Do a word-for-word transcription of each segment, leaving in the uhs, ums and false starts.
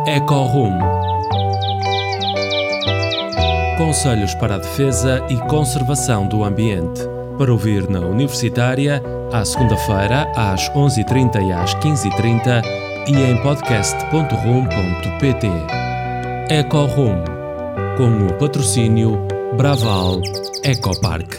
Ecorum. Conselhos para a defesa e conservação do ambiente. Para ouvir na Universitária, à segunda-feira, às onze e trinta e às quinze e trinta e em podcast ponto rum ponto pt. Ecorum, com o patrocínio Braval Ecopark.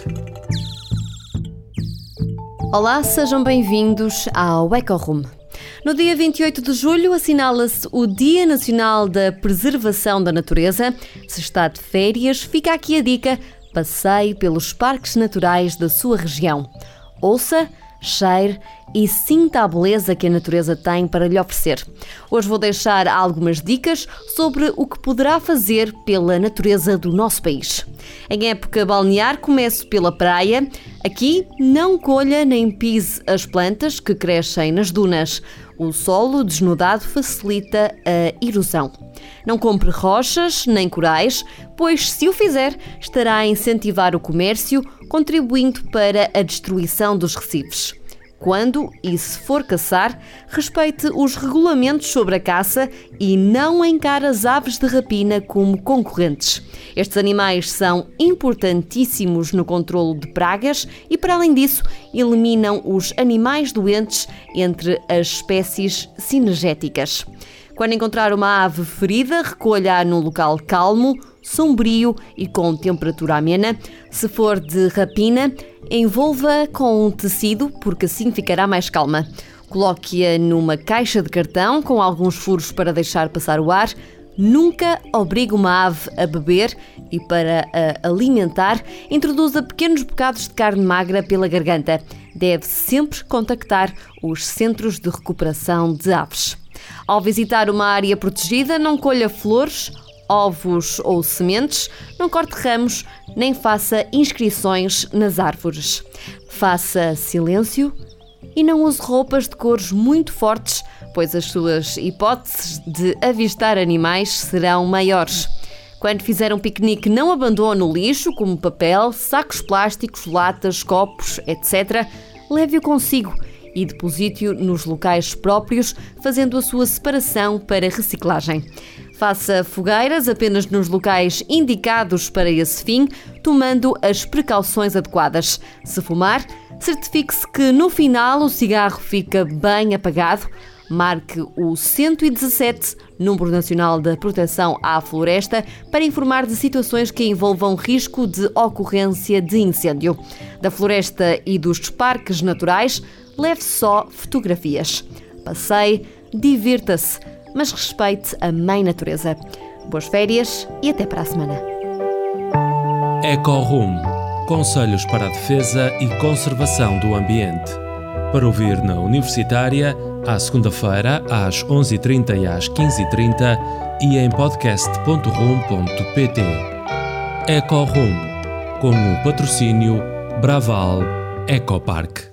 Olá, sejam bem-vindos ao Ecorum. No dia vinte e oito de julho assinala-se o Dia Nacional da Preservação da Natureza. Se está de férias, fica aqui a dica: passeie pelos parques naturais da sua região. Ouça, cheire e sinta a beleza que a natureza tem para lhe oferecer. Hoje vou deixar algumas dicas sobre o que poderá fazer pela natureza do nosso país. Em época balnear, começo pela praia. Aqui, não colha nem pise as plantas que crescem nas dunas. O solo desnudado facilita a erosão. Não compre rochas nem corais, pois, se o fizer, estará a incentivar o comércio, contribuindo para a destruição dos recifes. Quando e se for caçar, respeite os regulamentos sobre a caça e não encare as aves de rapina como concorrentes. Estes animais são importantíssimos no controlo de pragas e, para além disso, eliminam os animais doentes entre as espécies cinegéticas. Quando encontrar uma ave ferida, recolha-a num local calmo, sombrio e com temperatura amena. Se for de rapina, envolva com um tecido, porque assim ficará mais calma. Coloque-a numa caixa de cartão com alguns furos para deixar passar o ar. Nunca obrigue uma ave a beber e, para a alimentar, introduza pequenos bocados de carne magra pela garganta. Deve sempre contactar os centros de recuperação de aves. Ao visitar uma área protegida, não colha flores, ovos ou sementes, não corte ramos, nem faça inscrições nas árvores. Faça silêncio e não use roupas de cores muito fortes, pois as suas hipóteses de avistar animais serão maiores. Quando fizer um piquenique, não abandone o lixo, como papel, sacos plásticos, latas, copos, etcétera. Leve-o consigo e deposite-o nos locais próprios, fazendo a sua separação para reciclagem. Faça fogueiras apenas nos locais indicados para esse fim, tomando as precauções adequadas. Se fumar, certifique-se que no final o cigarro fica bem apagado. Marque o cento e dezassete, Número Nacional da Proteção à Floresta, para informar de situações que envolvam risco de ocorrência de incêndio. Da floresta e dos parques naturais, leve só fotografias. Passeie, divirta-se, mas respeite a mãe natureza. Boas férias e até para a semana. Ecorum. Conselhos para a defesa e conservação do ambiente. Para ouvir na Universitária, à segunda-feira, às onze e trinta e às quinze e trinta e em podcast ponto rum ponto pt. Ecorum, com o patrocínio Braval Ecopark.